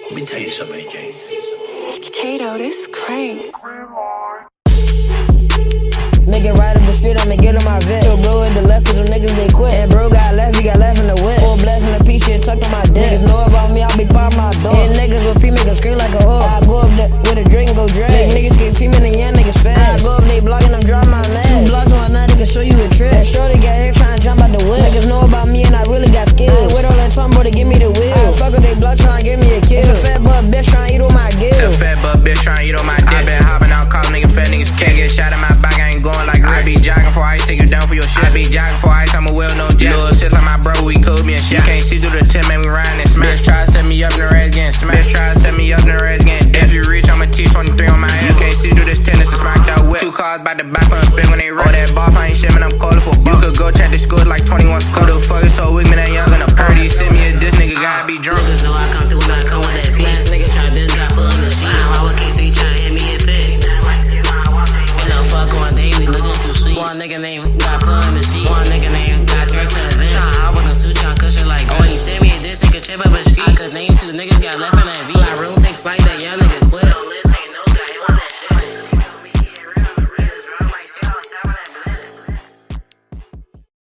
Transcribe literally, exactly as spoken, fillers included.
Let me tell you something, Jane. Kato, this crank. Make it right up the street, I'ma get on my vet. Yo, bro at the left, cause them niggas they quit. And bro got left, he got left in the whip. Full blast in the piece, shit tucked on my dick. Niggas know about me, I'll be popping my door. And niggas with P make a scream like a hook. I go up there with a drink and go drag. Make niggas get female and young niggas fast. I go up they block and I'm drop my mask. Two blocks on nothing can show you a trick. And shorty got here trying to jump out the whip. Niggas know about me and I really got skills. I with all that time, bro, to give me the wheel. I fuck with they block trying to give me a kill. It's a fat butt bitch trying to eat on my gills. It's a fat butt bitch trying to eat on my dick. I been hopping out, calling niggas fat niggas can't get shot in my back. I ain't going like I be jogging for ice, take you down for your shit. I be jogging for ice, I'm a well no jack. Little shit like my bro, we could be and shit. You can't see through the tip, man, we riding and smash. Bitch try to set me up in the reds getting smashed. Bitch try to set me up in the reds getting dead. If you reach, I'ma T twenty-three on my head. You can't see through this tennis and smacked out whip. Two cars by the back on the spin when they roll. Oh, that ball, I ain't shit, man, I'm calling for buck. You could go check the schools like twenty-one schools. Who the fuck is told Wickman that young in the party? Send me a diss, nigga, gotta be drunk. Niggas know I come through when I come with that P. Last nigga try this, got put on the sheet. I would K three try to hit me a pig. And no fuck on day, we looking too sweet. One nigga name got put on the sheet. One nigga name got turned to a bitch. I wasn't too trying to cushion like. Oh, he sent me a diss, he could tip up a street. I could name two niggas got left in that